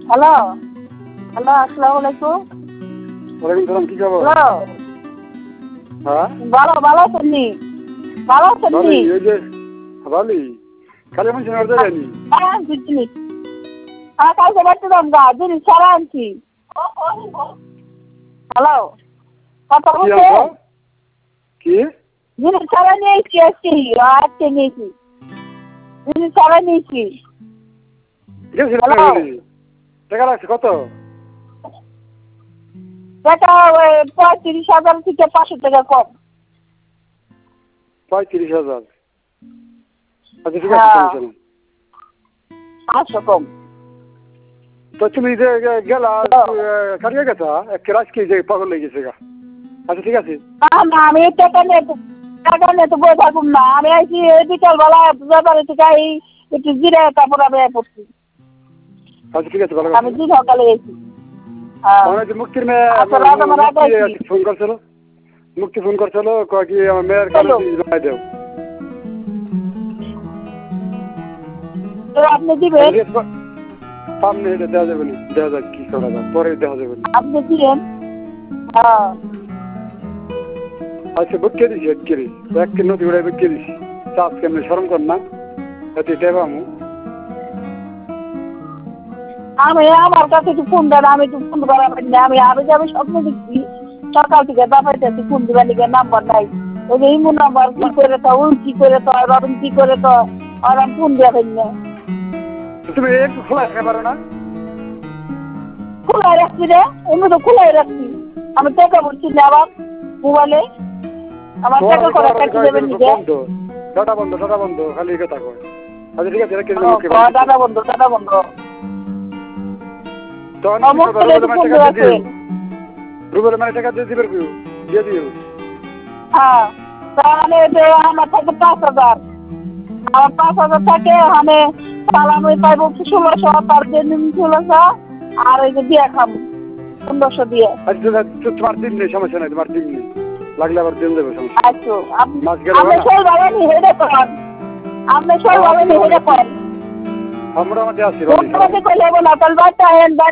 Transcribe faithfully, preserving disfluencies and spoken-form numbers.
Hello hello আসসালামু আলাইকুম। ওয়ালাইকুম সালাম, কি খবর? হ্যালো হ্যাঁ ভালো ভালো আছেন নি? ভালো আছেন নি? ভালোই, ওই যে ভালোই। খালি এমন শোনার জায়গা নি। হ্যাঁ বুঝছি। হ্যাঁ কালকে বাচ্চাদাম গা জিনিস সারা আনছি। হ্যালো কথা কি বলছে আনছো? কি? জিনিস সারা নিয়েছি আজকে আজকে নিয়েছি জিনিস সারা নিয়েছি। গেছিল হ্যালো টাকা লাগছে কত? টাকা ওই পঁয়ত্রিশ হাজার থেকে পাঁচশো টাকা কম। পঁয়ত্রিশ হাজার। আচ্ছা ঠিক আছে, হ্যাঁ সমস্যা নেই। পাঁচশো কম। তো তুমি যে গে- গেলা কাটিয়ে গেছা এক ক্লাস কি যে পাগল লেগে গেছে গা। আচ্ছা ঠিক আছে। না না আমি টাকা নিয়ে তো টাকা নিয়ে তো বই থাকুন না, আমি আইছি এই বিকালবেলা ব্যাপারে থেকে এই একটু জিরে তারপর আমি পড়ছি। আচ্ছা ঠিক আছে, ভালো আমি কথা। দিন সকালে গেছি। হ্যাঁ আমার যে মুক্তির মেয়ে আচ্ছা রাত আমার রাত মুক্তি আইছি ফোন করছিল, মুক্তি ফোন করছিল কয় কি আমার মেয়ের কানে চলো জমা দেও। তো আপনি দিবেন সামনে এটা দেওয়া যাবে না, দেওয়া যাক কি করা যায়, পরে দেওয়া যাবে না। আপনি দিবেন। হ্যাঁ আচ্ছা বুঝকে দিছি এক কেজি এক কেজি নদী উড়াই বুঝকে দিছি। চাষ কেমনি সরম কর না এতে দেবামু। আমি আমার কাছে একটু ফোন দেন, আমি একটু ফোন করা পারি না। আমি আরো যাবে স্বপ্ন দেখছি সকাল থেকে দাপাইতেছি ফোন দিবার লিগে নাম্বার নাই। ওই যে ইমু নাম্বার কি করে তো ওই কি করে তো রবিন কি করে তো আর আমি ফোন দিয়ে পারি না। তুমি একটু খোলা রাখতে পারো না? খোলাই রাখছি রে, এমনি তো খোলাই রাখছি। আমি টাকা বলছি না আবার মোবাইলে আমার টাকা করে কাটি দেবেন নিজে। বন্ধ, ডাটা বন্ধ, ডাটা বন্ধ, খালি এই কথা কয়। আচ্ছা ঠিক আছে, কেজি মুখে দাদা বন্ধু দাদা বন্ধু তখন সমস্ত রুবেলের মানে ফোন টাকা দিয়ে আছে। দিও, রুবেলের মানে টাকা দিয়ে দিবে কেউ দিয়ে দিও। হ্যাঁ তাহলে যে আমার থাকে পাঁচ হাজার, আমার পাঁচ হাজার থাকে আমি সালামি পাইবো ষোলোশো, তার জন্য ষোলোশো আর ওই যে দিয়ে খাবো পনেরোশো দিয়ে। আচ্ছা তোমার দিন নেই, সমস্যা নাই, তোমার দিন নেই, লাগলে আবার দিন দেবে, সমস্যা নেই। আচ্ছা মাছ গেলে আপনি সই ভালো নি হেডে করেন, আপনি সই ভালো নি হেডে করেন। আমরা আমাদের আছি করলে না তাহলে বাচ্চা